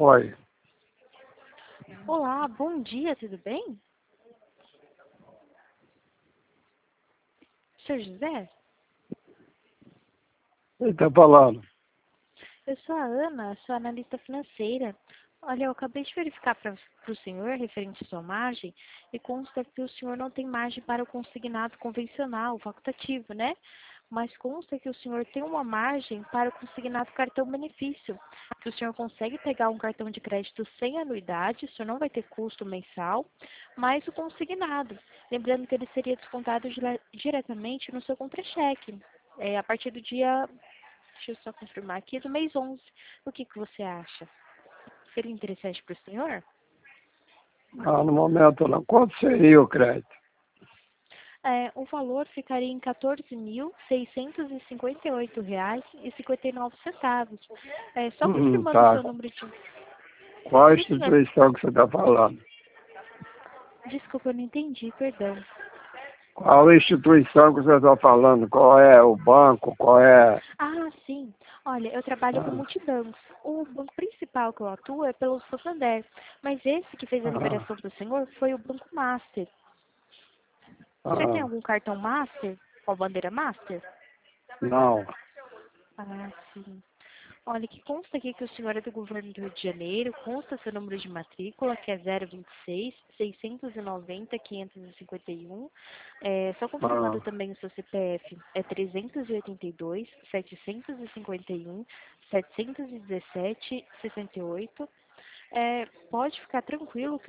Oi. Olá, bom dia, tudo bem? Senhor José? Quem está falando? Eu sou a Ana, sou analista financeira. Olha, eu acabei de verificar para o senhor, referente à sua margem, e consta que o senhor não tem margem para o consignado convencional, facultativo, né? Mas consta que o senhor tem uma margem para o consignado cartão benefício, que o senhor consegue pegar um cartão de crédito sem anuidade, o senhor não vai ter custo mensal, mais o consignado. Lembrando que ele seria descontado diretamente no seu contra-cheque, a partir do dia, deixa eu só confirmar aqui, do mês 11. O que você acha? Seria interessante para o senhor? Não, no momento não. Quanto seria o crédito? O valor ficaria em R$ 14.658,59. Só confirmando o Tá. seu número de... Qual Sim, senhor. instituição que você está falando? Desculpa, eu não entendi, perdão. Qual instituição que você está falando? Qual é o banco? Qual é... Ah, sim. Olha, eu trabalho com Ah, multibancos. O banco principal que eu atuo é pelo Santander, mas esse que fez a ah, liberação para o senhor foi o Banco Master. Você tem ah, algum cartão Master? Com a bandeira Master? não. Ah, sim. Olha, que consta aqui que o senhor é do governo do Rio de Janeiro, consta seu número de matrícula, que é 026 690 551. Só Ah, confirmando também o seu CPF, é 382 751 717 68. Pode ficar tranquilo que